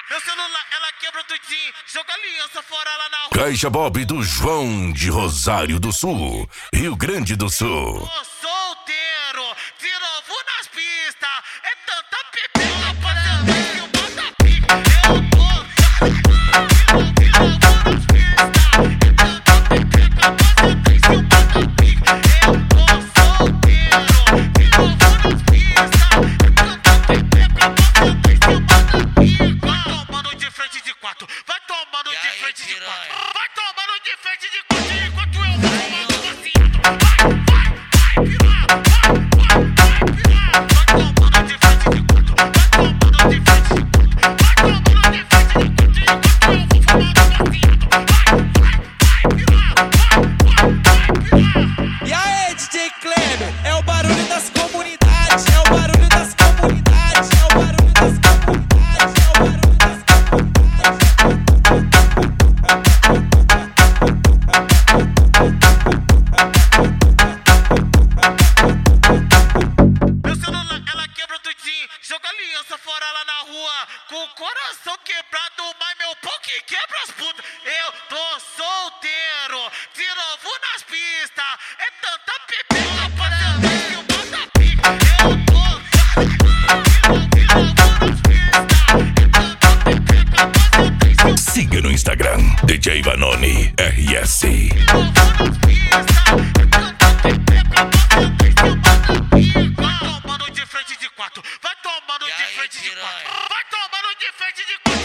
Meu celular, ela quebra tudinho, joga aliança fora lá na rua. Caixa Bob do João de Rosário do Sul, Rio Grande do Sul. Tô solteiro, de novo nas pistas. É tanta pepita pra também que o bota pica. Eu tô de novo nas pistas. É tanta pepita pra também que o bota pica. Eu tô solteiro, de novo nas pistas. É tanta pepita pra também que o bota pica. Vai tomando de frente de quatro, vai tomando de frente de quatro. Vai tomando de frente de quatro enquanto eu vou fumando baseado. E aí, DJ Kleber, é o barulho das comunidades, é o barulho das comunidades, é o barulho das comunidades, é o barulho das Meu celular, ela quebra tudinho, joga aliança fora lá na rua. Com o coração quebrado, mas meu pau que quebra as putas. Eu tô solteiro, de novo nas pistas. É tanta pepita pra também que o bota pica. Eu tô de novo nas pistas. É tanta pepita pra também que o Siga no Instagram, DJ Vanoni RS. Vai tomando de frente de quatro, vai tomando de frente de quatro, vai tomando de frente de quatro.